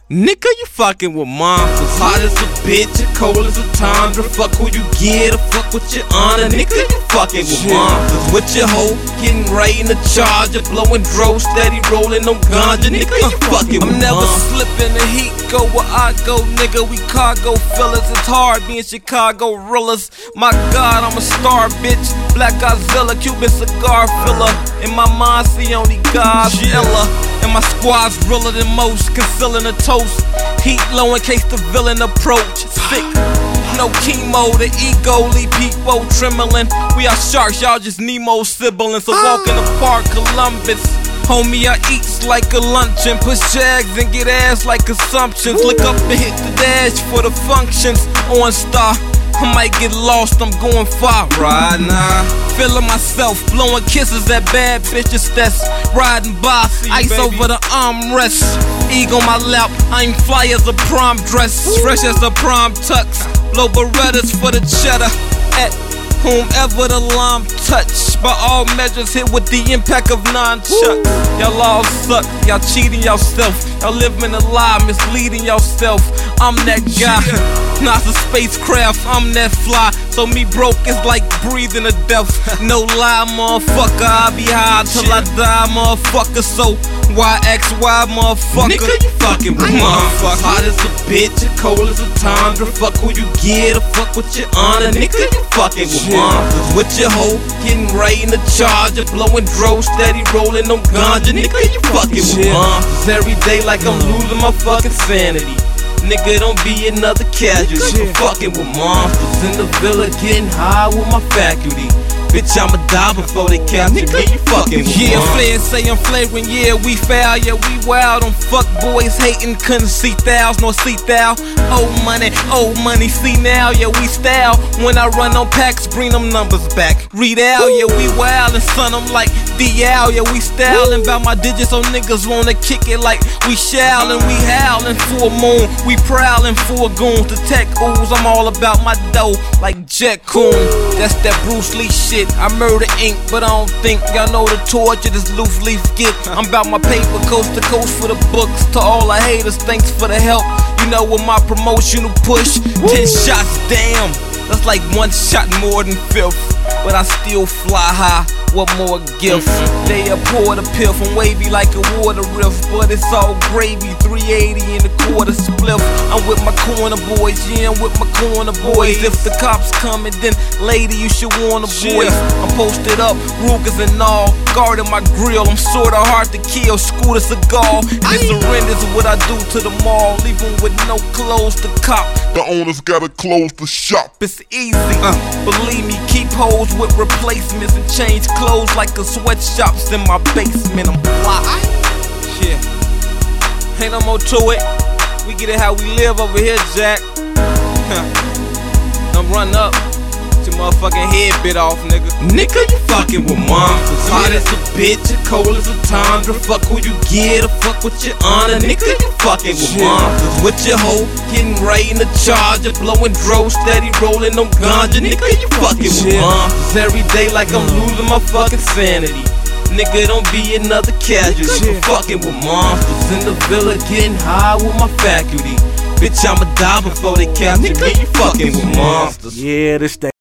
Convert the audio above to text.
Nigga, you fucking with monsters. Hot as a bitch, and cold as a tundra. Fuck who you get, or fuck with your honor. Nigga, you fucking with monsters. With your hoe, getting right in the charger, blowing dro, steady rolling on ganja. Nigga, you fucking with monsters. I'm never slipping the heat, go where I go, nigga. We cargo fillers. It's hard being Chicago rillers. My God, I'm a star, bitch. Black Godzilla, Cuban cigar filler. In my mind, see only Godzilla. And my squad's realer than most, concealing a toast. Heat low in case the villain approach. Sick, no chemo, the ego leave people trembling. We are sharks, y'all just Nemo siblings. So walk in the park, Columbus. Homie, I eats like a luncheon. Push jags and get ass like assumptions. Look up and hit the dash for the functions. On star, I might get lost, I'm going far right now. Feeling myself, blowing kisses at bad bitches that's riding by. Ice over the armrest, ego my lap. I'm fly as a prom dress, fresh as a prom tux. Blow Berettas for the cheddar at whomever the lime touch. By all measures, hit with the impact of nunchucks. Y'all all suck, y'all cheating yourself. Y'all living a lie, misleading yourself. I'm that guy, not a spacecraft, I'm that fly. So me broke is like breathing to death. No lie, motherfucker, I be high till I die, motherfucker. So YXY, motherfucker. Nigga, you fucking with motherfucker. Hot as a bitch, and cold as a tundra. Fuck who you get, or fuck with your honor. Nigga, you fucking with monsters. With your hoe, getting right in the charger, blowing dro, steady rolling on ganja. Nigga, you fucking with monsters. Every day like I'm losing my fucking sanity. Nigga, don't be another casualty. I'm fucking with monsters in the villa, getting high with my faculty. Bitch, I'ma die before they capture me. You fucking with monsters. Yeah, flares say I'm flagrant. Yeah, we foul. Yeah, we wild. Them fuck boys hating, couldn't see thous nor see thou. Old money, see now. Yeah, we style. When I run on packs, bring them numbers back. Read out. Yeah, we wild and son them like DL. Yeah, we styling about my digits, so niggas wanna kick it like we shallin'. We howlin' full moon. We prowlin' for goons. The tech ooze, I'm all about my dough like Jet Coon. That's that Bruce Lee shit. I murder ink, but I don't think y'all know the torture this loose leaf get. I'm about my paper, coast to coast for the books. To all the haters, thanks for the help. You know with my promotional push, 10 shots, damn. That's like one shot more than filth. But I still fly high, what more gift? They pour the pill from wavy like a water rift. But it's all gravy, 380 in the quarter spliff. I'm with my corner boys, yeah, I'm with my corner boys. If the cops coming, then lady, you should warn the boys. I'm posted up, Rugers and all, guarding my grill. I'm sorta hard to kill, Scooter cigar. And surrender's what I do to the mall, leave them with no clothes to cop. The owners gotta close the shop. It's easy, believe me, keep hoes with replacements and change clothes like a sweatshops in my basement. I'm fly. Shit, ain't no more to it. We get it how we live over here, Jack. Don't run up. Your motherfucking head bit off, nigga. Nigga, you fucking with monsters. Hot as a bitch, and cold as a tundra. Fuck who you get, or fuck with your honor. Nigga, you fucking with monsters. With your hoe, getting right in the charger, blowing dro, steady rolling on ganja. Nigga, you fucking with monsters. Every day like I'm losing my fucking sanity. Nigga, don't be another casualty. I'm fucking with monsters in the villa, getting high with my faculty. Bitch, I'ma die before they capture me. You fucking with monsters. Yeah, this